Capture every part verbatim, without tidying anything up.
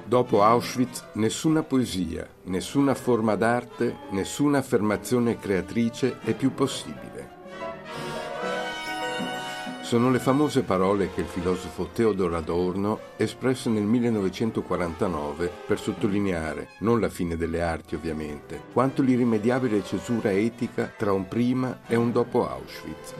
Dopo Auschwitz, nessuna poesia, nessuna forma d'arte, nessuna affermazione creatrice è più possibile. Sono le famose parole che il filosofo Theodor Adorno espresse nel millenovecentoquarantanove per sottolineare, non la fine delle arti ovviamente, quanto l'irrimediabile cesura etica tra un prima e un dopo Auschwitz.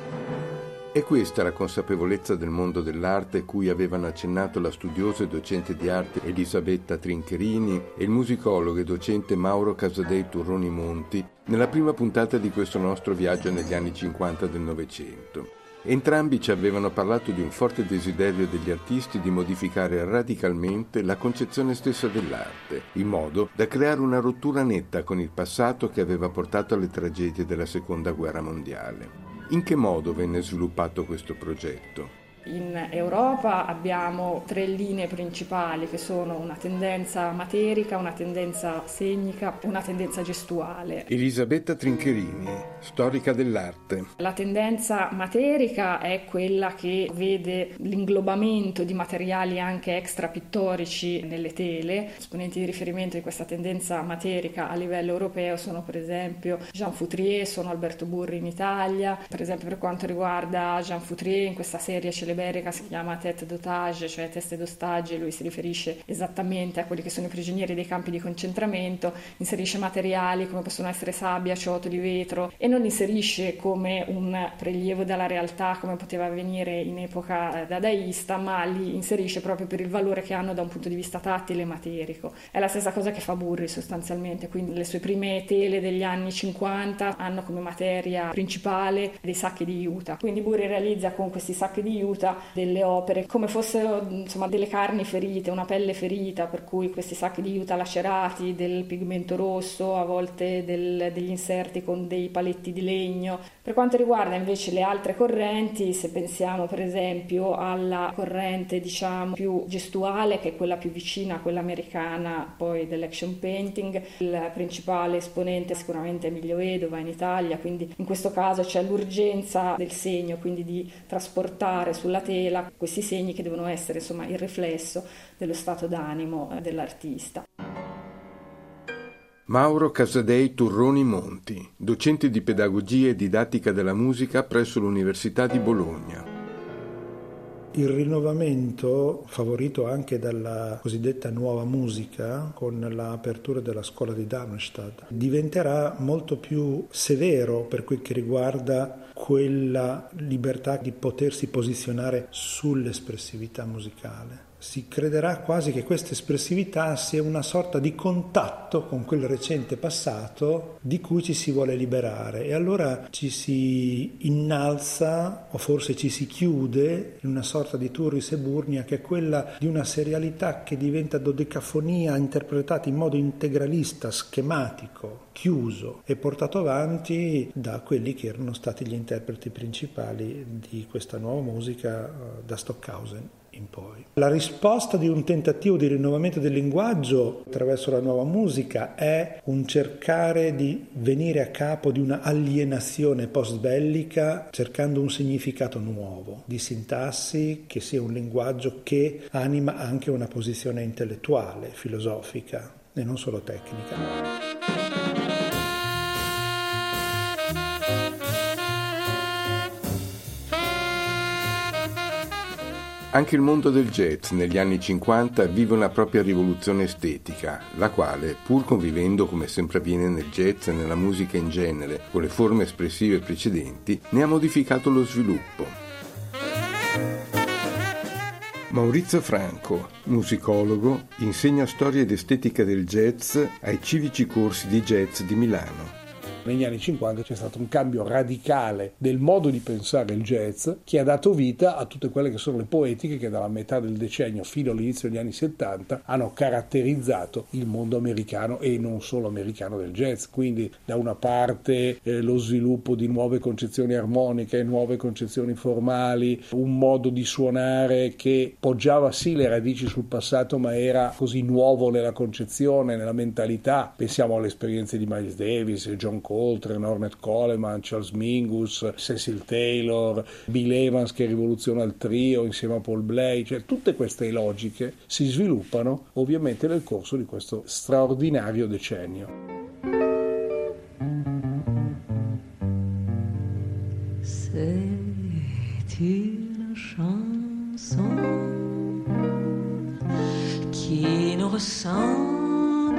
È questa la consapevolezza del mondo dell'arte cui avevano accennato la studiosa e docente di arte Elisabetta Trincherini e il musicologo e docente Mauro Casadei Turroni Monti nella prima puntata di questo nostro viaggio negli anni cinquanta del Novecento. Entrambi ci avevano parlato di un forte desiderio degli artisti di modificare radicalmente la concezione stessa dell'arte, in modo da creare una rottura netta con il passato che aveva portato alle tragedie della Seconda Guerra Mondiale. In che modo venne sviluppato questo progetto? In Europa abbiamo tre linee principali che sono una tendenza materica, una tendenza segnica e una tendenza gestuale. Elisabetta Trincherini, storica dell'arte. La tendenza materica è quella che vede l'inglobamento di materiali anche extra pittorici nelle tele. Esponenti di riferimento di questa tendenza materica a livello europeo sono per esempio Jean Foutrier, sono Alberto Burri in Italia. Per esempio per quanto riguarda Jean Foutrier, in questa serie celeberrica si chiama tête d'otage, cioè teste d'ostage, lui si riferisce esattamente a quelli che sono i prigionieri dei campi di concentramento, inserisce materiali come possono essere sabbia, ciotoli, vetro e non inserisce come un prelievo dalla realtà come poteva avvenire in epoca dadaista, ma li inserisce proprio per il valore che hanno da un punto di vista tattile e materico. È la stessa cosa che fa Burri sostanzialmente, quindi le sue prime tele degli anni cinquanta hanno come materia principale dei sacchi di juta, quindi Burri realizza con questi sacchi di juta delle opere come fossero insomma delle carni ferite, una pelle ferita, per cui questi sacchi di juta lacerati, del pigmento rosso, a volte del, degli inserti con dei paletti di legno. Per quanto riguarda invece le altre correnti, se pensiamo per esempio alla corrente diciamo più gestuale, che è quella più vicina a quella americana poi dell'action painting, il principale esponente sicuramente è Emilio Vedova in Italia, quindi in questo caso c'è l'urgenza del segno, quindi di trasportare sulla tela questi segni che devono essere insomma il riflesso dello stato d'animo dell'artista. Mauro Casadei Turroni Monti, docente di pedagogia e didattica della musica presso l'Università di Bologna. Il rinnovamento, favorito anche dalla cosiddetta nuova musica, con l'apertura della scuola di Darmstadt, diventerà molto più severo per quel che riguarda quella libertà di potersi posizionare sull'espressività musicale. Si crederà quasi che questa espressività sia una sorta di contatto con quel recente passato di cui ci si vuole liberare e allora ci si innalza o forse ci si chiude in una sorta di Turris Eburnia che è quella di una serialità che diventa dodecafonia interpretata in modo integralista, schematico, chiuso e portato avanti da quelli che erano stati gli interpreti principali di questa nuova musica da Stockhausen in poi. La risposta di un tentativo di rinnovamento del linguaggio attraverso la nuova musica è un cercare di venire a capo di una alienazione post-bellica cercando un significato nuovo, di sintassi che sia un linguaggio che anima anche una posizione intellettuale, filosofica e non solo tecnica. Anche il mondo del jazz negli anni cinquanta vive una propria rivoluzione estetica, la quale, pur convivendo come sempre avviene nel jazz e nella musica in genere con le forme espressive precedenti, ne ha modificato lo sviluppo. Maurizio Franco, musicologo, insegna storia ed estetica del jazz ai civici corsi di jazz di Milano. Negli anni cinquanta c'è stato un cambio radicale del modo di pensare il jazz che ha dato vita a tutte quelle che sono le poetiche che dalla metà del decennio fino all'inizio degli anni settanta hanno caratterizzato il mondo americano e non solo americano del jazz. Quindi da una parte eh, lo sviluppo di nuove concezioni armoniche, nuove concezioni formali, un modo di suonare che poggiava sì le radici sul passato ma era così nuovo nella concezione, nella mentalità. Pensiamo alle esperienze di Miles Davis, John Cole, Coltrane, Ornette Coleman, Charles Mingus, Cecil Taylor, Bill Evans che rivoluziona il trio insieme a Paul Bley, cioè tutte queste logiche si sviluppano ovviamente nel corso di questo straordinario decennio. C'est une chanson qui nous ressemble,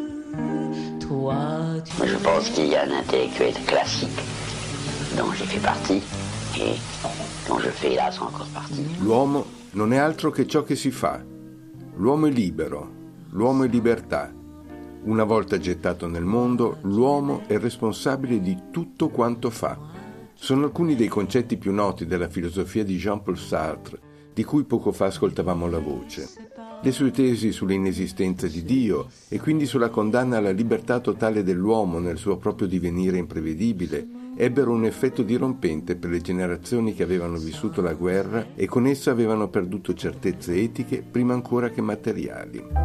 toi tu... Moi je pense qu'il y a un intellectuel classique dont j'ai fait partie e dont je fais hélas encore partie. L'uomo non è altro che ciò che si fa. L'uomo è libero, l'uomo è libertà. Una volta gettato nel mondo, l'uomo è responsabile di tutto quanto fa. Sono alcuni dei concetti più noti della filosofia di Jean-Paul Sartre, di cui poco fa ascoltavamo la voce. Le sue tesi sull'inesistenza di Dio e quindi sulla condanna alla libertà totale dell'uomo nel suo proprio divenire imprevedibile ebbero un effetto dirompente per le generazioni che avevano vissuto la guerra e con essa avevano perduto certezze etiche prima ancora che materiali.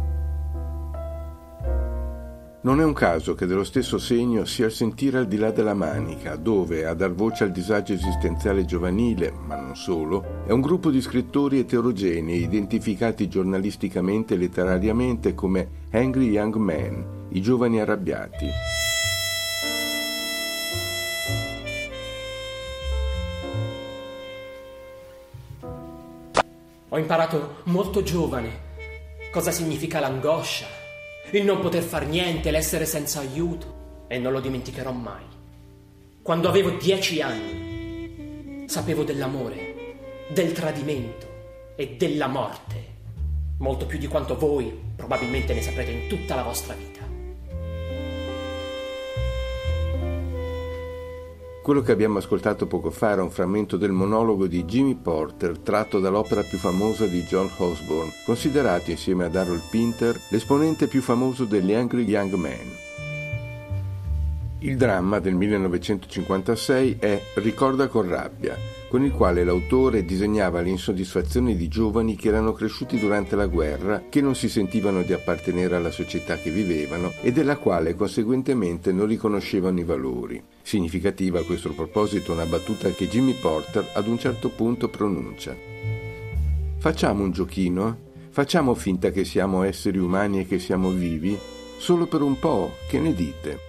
Non è un caso che dello stesso segno sia il Sentire al di là della manica, dove, a dar voce al disagio esistenziale giovanile, ma non solo, è un gruppo di scrittori eterogenei identificati giornalisticamente e letterariamente come Angry Young Men, i giovani arrabbiati. Ho imparato molto giovane cosa significa l'angoscia, il non poter far niente, l'essere senza aiuto, e non lo dimenticherò mai. Quando avevo dieci anni sapevo dell'amore, del tradimento e della morte, molto più di quanto voi probabilmente ne saprete in tutta la vostra vita. Quello che abbiamo ascoltato poco fa era un frammento del monologo di Jimmy Porter tratto dall'opera più famosa di John Osborne, considerato insieme ad Harold Pinter l'esponente più famoso degli Angry Young Men. Il dramma del millenovecentocinquantasei è Ricorda con rabbia, con il quale l'autore disegnava l'insoddisfazione di giovani che erano cresciuti durante la guerra, che non si sentivano di appartenere alla società che vivevano e della quale conseguentemente non riconoscevano i valori. Significativa a questo proposito una battuta che Jimmy Porter ad un certo punto pronuncia. Facciamo un giochino? Facciamo finta che siamo esseri umani e che siamo vivi? Solo per un po', che ne dite?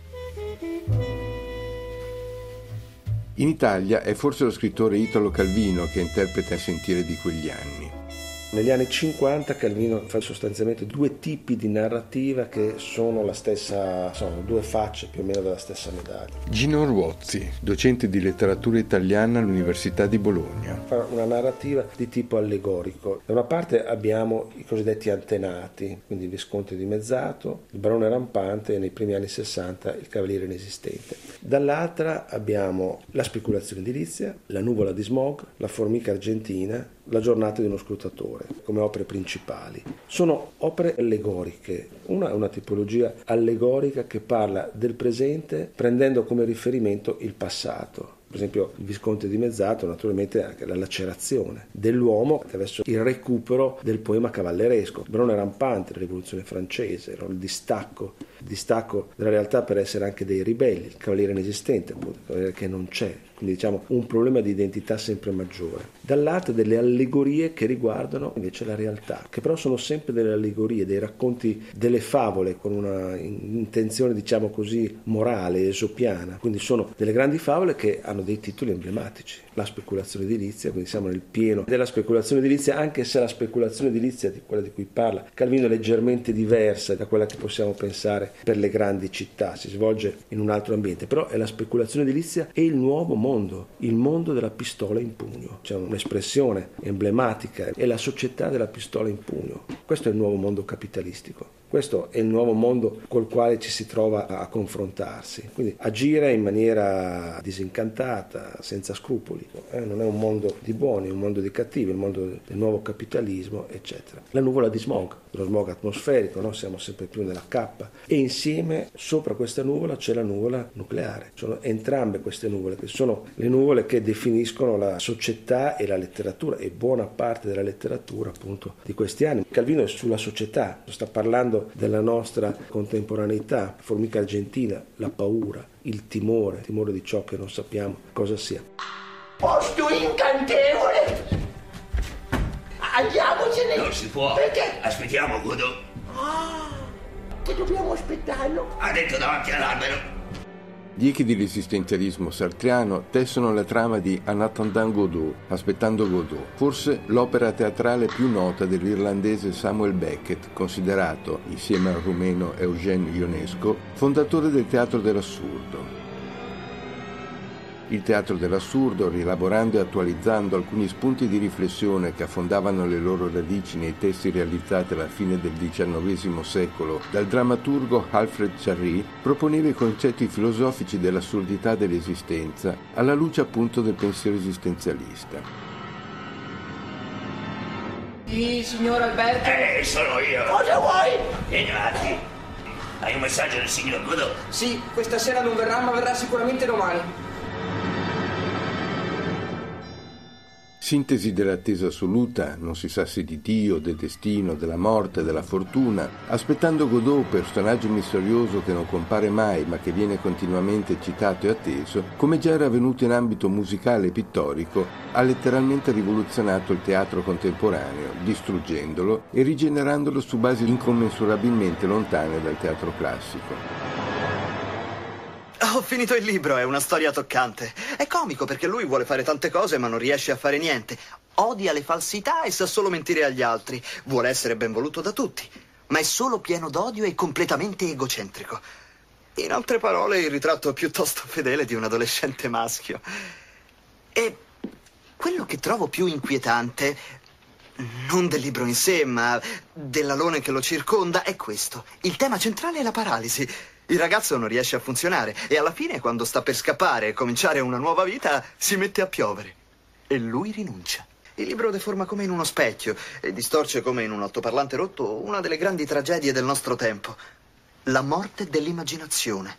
In Italia è forse lo scrittore Italo Calvino che interpreta il Sentire di quegli anni. Negli anni cinquanta Calvino fa sostanzialmente due tipi di narrativa che sono la stessa, sono due facce più o meno della stessa medaglia. Gino Ruozzi, docente di letteratura italiana all'Università di Bologna. Fa una narrativa di tipo allegorico. Da una parte abbiamo i cosiddetti antenati, quindi il Visconte di Mezzato, il Barone Rampante e nei primi anni sessanta il Cavaliere Inesistente. Dall'altra abbiamo la speculazione edilizia, la nuvola di smog, la formica argentina, la giornata di uno scrutatore, come opere principali. Sono opere allegoriche. Una è una tipologia allegorica che parla del presente prendendo come riferimento il passato. Per esempio il Visconte di Mezzato naturalmente anche la lacerazione dell'uomo attraverso il recupero del poema cavalleresco. Barone Rampante, la rivoluzione francese, il distacco, il distacco della realtà per essere anche dei ribelli, il Cavaliere Inesistente, appunto, il Cavaliere che non c'è, quindi diciamo un problema di identità sempre maggiore. Dall'altro delle allegorie che riguardano invece la realtà, che però sono sempre delle allegorie, dei racconti, delle favole con una intenzione diciamo così morale, esopiana, quindi sono delle grandi favole che hanno dei titoli emblematici. La speculazione edilizia, quindi siamo nel pieno della speculazione edilizia, anche se la speculazione edilizia, di quella di cui parla Calvino, è leggermente diversa da quella che possiamo pensare per le grandi città, si svolge in un altro ambiente, però è la speculazione edilizia e il nuovo mondo, il mondo della pistola in pugno. C'è un'espressione emblematica, è la società della pistola in pugno. Questo è il nuovo mondo capitalistico. Questo è il nuovo mondo col quale ci si trova a confrontarsi. Quindi agire in maniera disincantata, senza scrupoli. Eh, non è un mondo di buoni, è un mondo di cattivi, è il mondo del nuovo capitalismo, eccetera. La nuvola di smog, lo smog atmosferico, no? Siamo sempre più nella cappa. E insieme, sopra questa nuvola, c'è la nuvola nucleare. Sono entrambe queste nuvole, che sono le nuvole che definiscono la società e la letteratura, e buona parte della letteratura, appunto, di questi anni. Calvino è sulla società, sta parlando parlando della nostra contemporaneità, Formica Argentina, la paura, il timore, il timore di ciò che non sappiamo cosa sia. Posto incantevole! Andiamocene! Non si può! Perché? Aspettiamo, Godot! Ah, che dobbiamo aspettarlo? Ha detto davanti all'albero! Gli echi dell'esistenzialismo sartriano tessono la trama di En attendant Godot, aspettando Godot, forse l'opera teatrale più nota dell'irlandese Samuel Beckett, considerato, insieme al rumeno Eugène Ionesco, fondatore del teatro dell'assurdo. Il teatro dell'assurdo, rielaborando e attualizzando alcuni spunti di riflessione che affondavano le loro radici nei testi realizzati alla fine del diciannovesimo secolo dal drammaturgo Alfred Jarry, proponeva i concetti filosofici dell'assurdità dell'esistenza alla luce appunto del pensiero esistenzialista. Sì, signor Alberto? Eh, sono io! Cosa vuoi? Vieni avanti! Hai un messaggio del signor Godot? Sì, questa sera non verrà, ma verrà sicuramente domani. Sintesi dell'attesa assoluta, non si sa se di Dio, del destino, della morte, della fortuna, aspettando Godot, personaggio misterioso che non compare mai ma che viene continuamente citato e atteso, come già era avvenuto in ambito musicale e pittorico, ha letteralmente rivoluzionato il teatro contemporaneo, distruggendolo e rigenerandolo su basi incommensurabilmente lontane dal teatro classico. Ho finito il libro, è una storia toccante. È comico perché lui vuole fare tante cose ma non riesce a fare niente. Odia le falsità e sa solo mentire agli altri. Vuole essere ben voluto da tutti, ma è solo pieno d'odio e completamente egocentrico. In altre parole, il ritratto piuttosto fedele di un adolescente maschio. E quello che trovo più inquietante, non del libro in sé, ma dell'alone che lo circonda, è questo. Il tema centrale è la paralisi. Il ragazzo non riesce a funzionare e alla fine, quando sta per scappare e cominciare una nuova vita, si mette a piovere. E lui rinuncia. Il libro deforma come in uno specchio e distorce come in un altoparlante rotto una delle grandi tragedie del nostro tempo. La morte dell'immaginazione.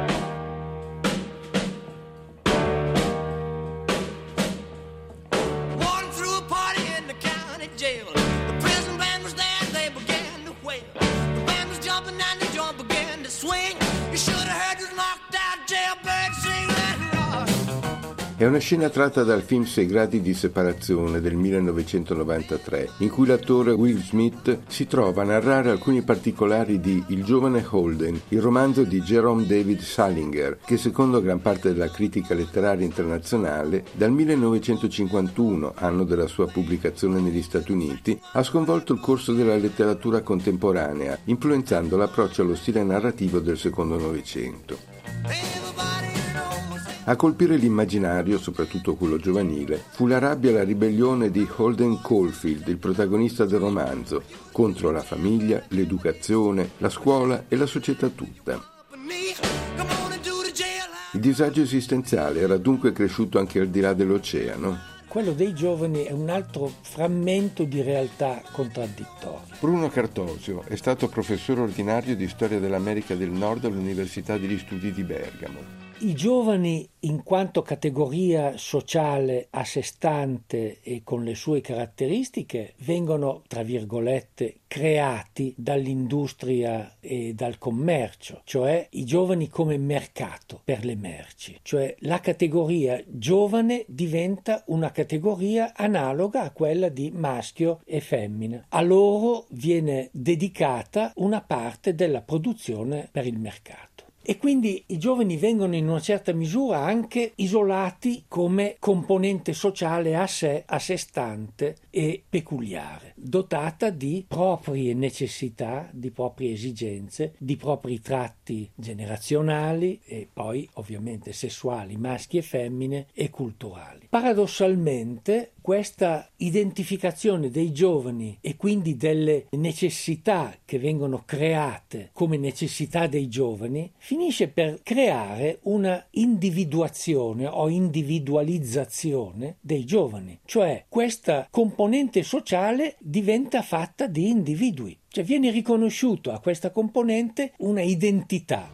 È una scena tratta dal film Sei gradi di separazione del millenovecentonovantatré, in cui l'attore Will Smith si trova a narrare alcuni particolari di Il giovane Holden, il romanzo di Jerome David Salinger, che secondo gran parte della critica letteraria internazionale, dal millenovecentocinquantuno, anno della sua pubblicazione negli Stati Uniti, ha sconvolto il corso della letteratura contemporanea, influenzando l'approccio allo stile narrativo del secondo Novecento. A colpire l'immaginario, soprattutto quello giovanile, fu la rabbia e la ribellione di Holden Caulfield, il protagonista del romanzo, contro la famiglia, l'educazione, la scuola e la società tutta. Il disagio esistenziale era dunque cresciuto anche al di là dell'oceano. Quello dei giovani è un altro frammento di realtà contraddittoria. Bruno Cartosio è stato professore ordinario di storia dell'America del Nord all'Università degli Studi di Bergamo. I giovani, in quanto categoria sociale a sé stante e con le sue caratteristiche, vengono, tra virgolette, creati dall'industria e dal commercio, cioè i giovani come mercato per le merci. Cioè la categoria giovane diventa una categoria analoga a quella di maschio e femmina. A loro viene dedicata una parte della produzione per il mercato. E quindi i giovani vengono in una certa misura anche isolati come componente sociale a sé, a sé stante e peculiare, dotata di proprie necessità, di proprie esigenze, di propri tratti generazionali e poi ovviamente sessuali, maschi e femmine, e culturali. Paradossalmente questa identificazione dei giovani e quindi delle necessità che vengono create come necessità dei giovani finisce per creare una individuazione o individualizzazione dei giovani, cioè questa componente sociale diventa fatta di individui, cioè viene riconosciuto a questa componente una identità.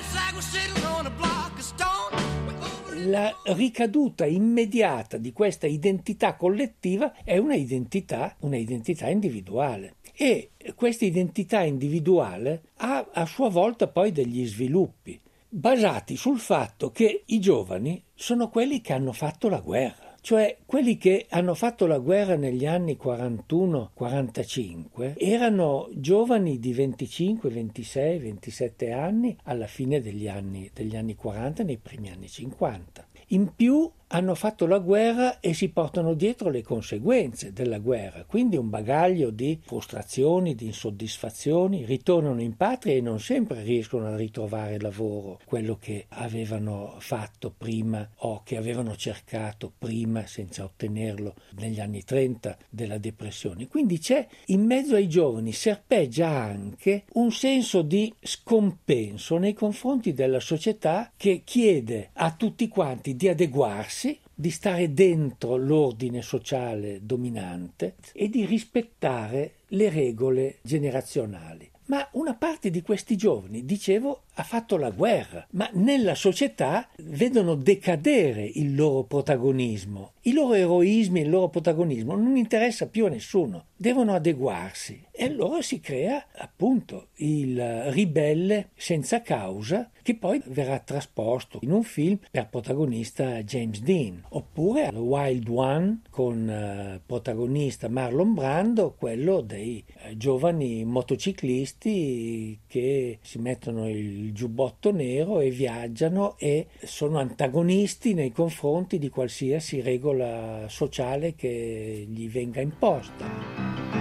La ricaduta immediata di questa identità collettiva è una identità, una identità individuale. e questa identità individuale ha a sua volta poi degli sviluppi basati sul fatto che i giovani sono quelli che hanno fatto la guerra. Cioè, quelli che hanno fatto la guerra negli anni quarantuno quarantacinque erano giovani di venticinque, ventisei, ventisette anni alla fine degli anni, degli anni quaranta, nei primi anni cinquanta. In più hanno fatto la guerra e si portano dietro le conseguenze della guerra, quindi un bagaglio di frustrazioni, di insoddisfazioni, ritornano in patria e non sempre riescono a ritrovare lavoro, quello che avevano fatto prima o che avevano cercato prima senza ottenerlo negli anni trenta della depressione. Quindi c'è in mezzo ai giovani, serpeggia anche un senso di scompenso nei confronti della società che chiede a tutti quanti di adeguarsi, di stare dentro l'ordine sociale dominante e di rispettare le regole generazionali. Ma una parte di questi giovani, dicevo, ha fatto la guerra, ma nella società vedono decadere il loro protagonismo. I loro eroismi e il loro protagonismo non interessa più a nessuno, devono adeguarsi e allora si crea appunto il ribelle senza causa che poi verrà trasposto in un film per protagonista James Dean, oppure Wild One con eh, protagonista Marlon Brando, quello dei eh, giovani motociclisti che si mettono il giubbotto nero e viaggiano e sono antagonisti nei confronti di qualsiasi regola sociale che gli venga imposta.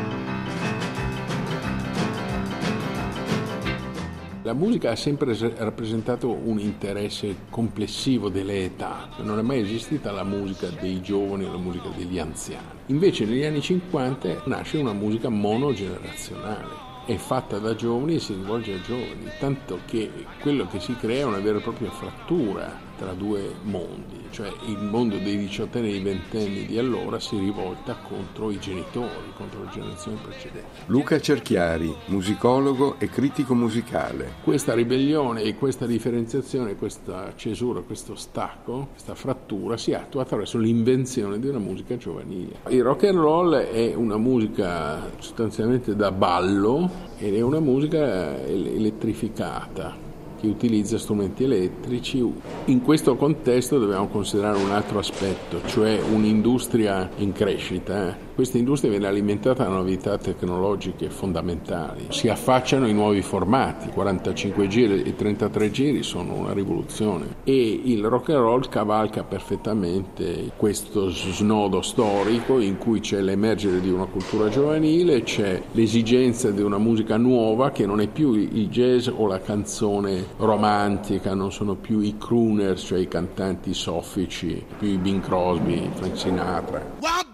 La musica ha sempre rappresentato un interesse complessivo delle età, non è mai esistita la musica dei giovani o la musica degli anziani. Invece negli anni cinquanta nasce una musica monogenerazionale, è fatta da giovani e si rivolge a giovani, tanto che quello che si crea è una vera e propria frattura tra due mondi, cioè il mondo dei diciottenni e dei ventenni di allora si rivolta contro i genitori, contro le generazioni precedenti. Luca Cerchiari, musicologo e critico musicale. Questa ribellione e questa differenziazione, questa cesura, questo stacco, questa frattura si attua attraverso l'invenzione di una musica giovanile. Il rock and roll è una musica sostanzialmente da ballo ed è una musica elettrificata che utilizza strumenti elettrici. In questo contesto dobbiamo considerare un altro aspetto, cioè un'industria in crescita. Eh. Questa industria viene alimentata da novità tecnologiche fondamentali. Si affacciano i nuovi formati, quarantacinque giri e trentatré giri sono una rivoluzione. E il rock and roll cavalca perfettamente questo snodo storico in cui c'è l'emergere di una cultura giovanile, c'è l'esigenza di una musica nuova che non è più il jazz o la canzone romantica, non sono più i crooners, cioè i cantanti soffici, più i Bing Crosby, Frank Sinatra.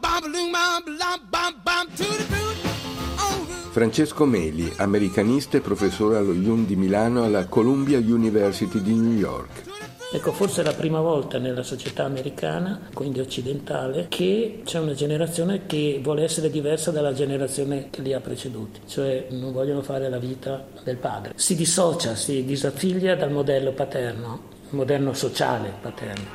Francesco Meli, americanista e professore allo U N di Milano alla Columbia University di New York. Ecco, forse è la prima volta nella società americana, quindi occidentale, che c'è una generazione che vuole essere diversa dalla generazione che li ha preceduti, cioè non vogliono fare la vita del padre. Si dissocia, si disaffiglia dal modello paterno, il modello sociale paterno.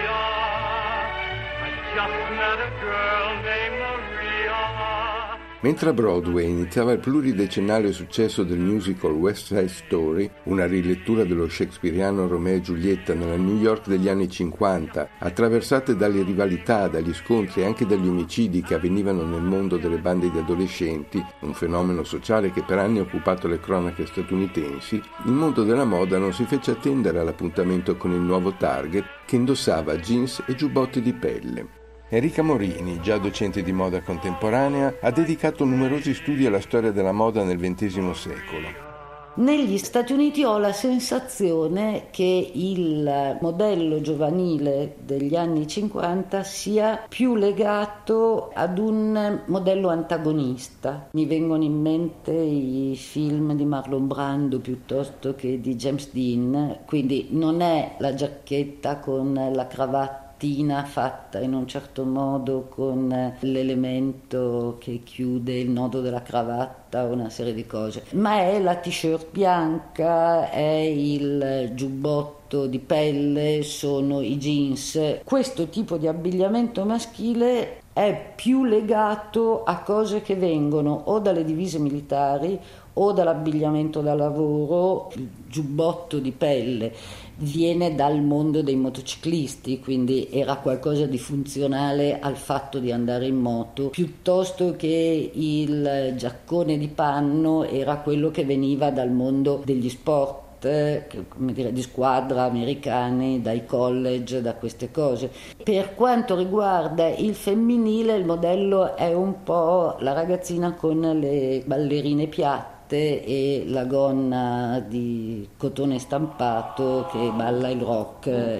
Mentre a Broadway iniziava il pluridecennale successo del musical West Side Story, una rilettura dello shakespeariano Romeo e Giulietta nella New York degli anni cinquanta, attraversate dalle rivalità, dagli scontri e anche dagli omicidi che avvenivano nel mondo delle bande di adolescenti, un fenomeno sociale che per anni ha occupato le cronache statunitensi, il mondo della moda non si fece attendere all'appuntamento con il nuovo target che indossava jeans e giubbotti di pelle. Enrica Morini, già docente di moda contemporanea, ha dedicato numerosi studi alla storia della moda nel ventesimo secolo. Negli Stati Uniti ho la sensazione che il modello giovanile degli anni cinquanta sia più legato ad un modello antagonista. Mi vengono in mente i film di Marlon Brando piuttosto che di James Dean, quindi non è la giacchetta con la cravatta mattina fatta in un certo modo con l'elemento che chiude il nodo della cravatta, una serie di cose, ma è la t-shirt bianca, è il giubbotto di pelle, sono i jeans. Questo tipo di abbigliamento maschile è più legato a cose che vengono o dalle divise militari o dall'abbigliamento da lavoro. Il giubbotto di pelle viene dal mondo dei motociclisti, quindi era qualcosa di funzionale al fatto di andare in moto, piuttosto che il giaccone di panno era quello che veniva dal mondo degli sport, come dire, di squadra americani, dai college, da queste cose. Per quanto riguarda il femminile, il modello è un po' la ragazzina con le ballerine piatte e la gonna di cotone stampato che balla il rock.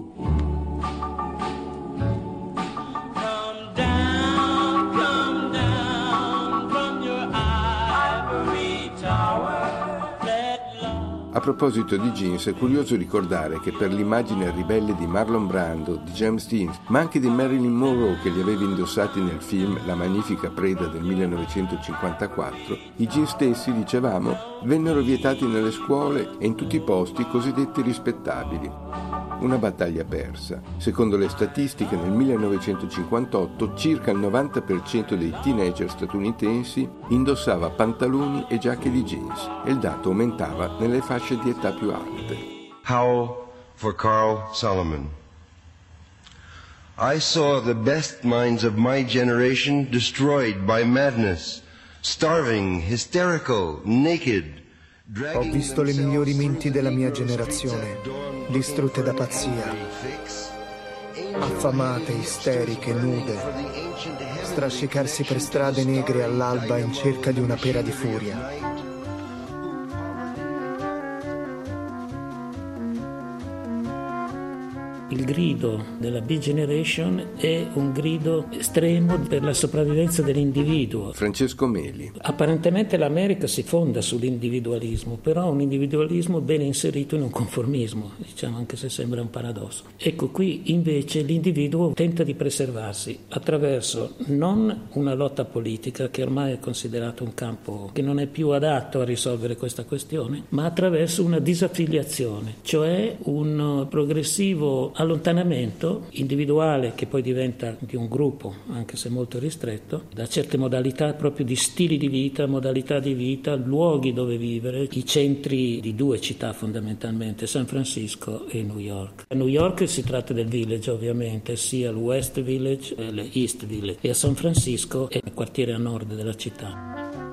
A proposito di jeans, è curioso ricordare che per l'immagine ribelle di Marlon Brando, di James Dean, ma anche di Marilyn Monroe che li aveva indossati nel film La magnifica preda del millenovecentocinquantaquattro, i jeans stessi, dicevamo, vennero vietati nelle scuole e in tutti i posti cosiddetti rispettabili. Una battaglia persa. Secondo le statistiche, nel millenovecentocinquantotto circa il novanta per cento dei teenager statunitensi indossava pantaloni e giacche di jeans e il dato aumentava nelle fasce di età più alte. Howl for Carl Solomon. I saw the best minds of my generation destroyed by madness, starving, hysterical, naked. Ho visto le migliori menti della mia generazione distrutte da pazzia, affamate, isteriche, nude, strascicarsi per strade negre all'alba in cerca di una pera di furia. Il grido della Beat Generation è un grido estremo per la sopravvivenza dell'individuo. Francesco Meli. Apparentemente l'America si fonda sull'individualismo, però un individualismo ben inserito in un conformismo, diciamo, anche se sembra un paradosso. Ecco, qui invece l'individuo tenta di preservarsi attraverso non una lotta politica, che ormai è considerato un campo che non è più adatto a risolvere questa questione, ma attraverso una disaffiliazione, cioè un progressivo allontanamento individuale che poi diventa di un gruppo, anche se molto ristretto, da certe modalità proprio di stili di vita, modalità di vita, luoghi dove vivere, i centri di due città fondamentalmente, San Francisco e New York. A New York si tratta del village ovviamente, sia il West Village e l'East Village, e a San Francisco è il quartiere a nord della città.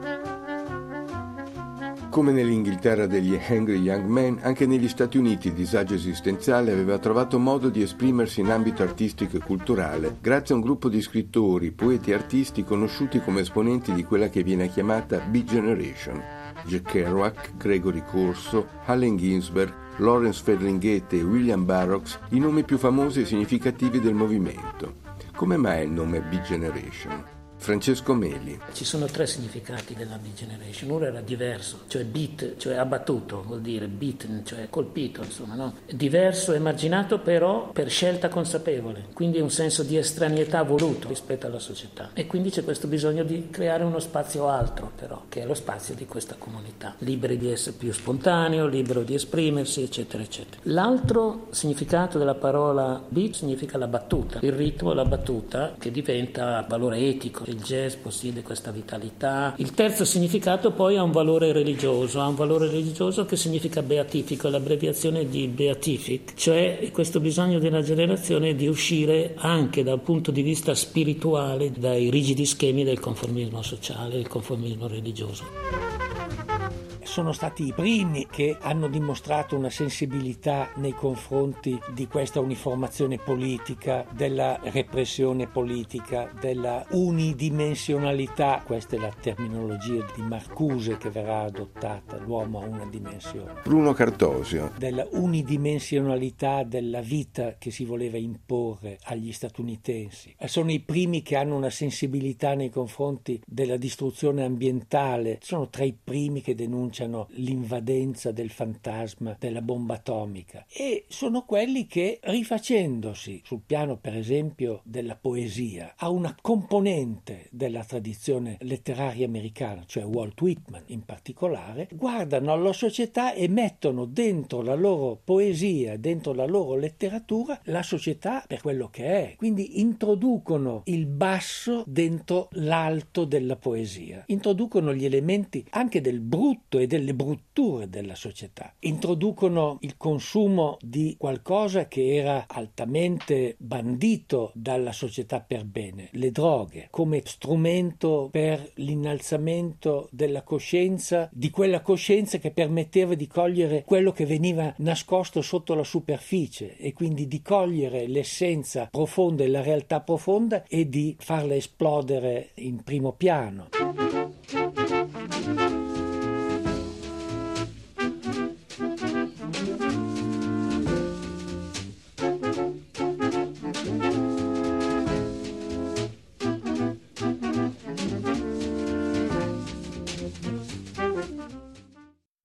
Come nell'Inghilterra degli Angry Young Men, anche negli Stati Uniti il disagio esistenziale aveva trovato modo di esprimersi in ambito artistico e culturale grazie a un gruppo di scrittori, poeti e artisti conosciuti come esponenti di quella che viene chiamata Beat Generation. Jack Kerouac, Gregory Corso, Allen Ginsberg, Lawrence Ferlinghetti e William Burroughs, i nomi più famosi e significativi del movimento. Come mai il nome Beat Generation? Francesco Meli. Ci sono tre significati della Beat Generation. Uno era diverso, cioè beat, cioè abbattuto, vuol dire beaten, cioè colpito, insomma, no? Diverso, emarginato, però per scelta consapevole, quindi un senso di estraneità voluto rispetto alla società. E quindi c'è questo bisogno di creare uno spazio altro, però, che è lo spazio di questa comunità, liberi di essere più spontaneo, libero di esprimersi, eccetera, eccetera. L'altro significato della parola beat significa la battuta, il ritmo, la battuta, che diventa valore etico. Il jazz possiede questa vitalità. Il terzo significato poi ha un valore religioso, ha un valore religioso che significa beatifico, l'abbreviazione di beatific, cioè questo bisogno della generazione di uscire anche dal punto di vista spirituale dai rigidi schemi del conformismo sociale, del conformismo religioso. Sono stati i primi che hanno dimostrato una sensibilità nei confronti di questa uniformazione politica, della repressione politica, della unidimensionalità. Questa è la terminologia di Marcuse che verrà adottata, l'uomo ha una dimensione. Bruno Cartosio. Della unidimensionalità della vita che si voleva imporre agli statunitensi. Sono i primi che hanno una sensibilità nei confronti della distruzione ambientale, sono tra i primi che denunciano denunciano l'invadenza del fantasma della bomba atomica, e sono quelli che, rifacendosi sul piano per esempio della poesia a una componente della tradizione letteraria americana, cioè Walt Whitman in particolare, guardano alla società e mettono dentro la loro poesia, dentro la loro letteratura, la società per quello che è. Quindi introducono il basso dentro l'alto della poesia, introducono gli elementi anche del brutto e delle brutture della società, introducono il consumo di qualcosa che era altamente bandito dalla società per bene, le droghe, come strumento per l'innalzamento della coscienza, di quella coscienza che permetteva di cogliere quello che veniva nascosto sotto la superficie, e quindi di cogliere l'essenza profonda e la realtà profonda e di farla esplodere in primo piano.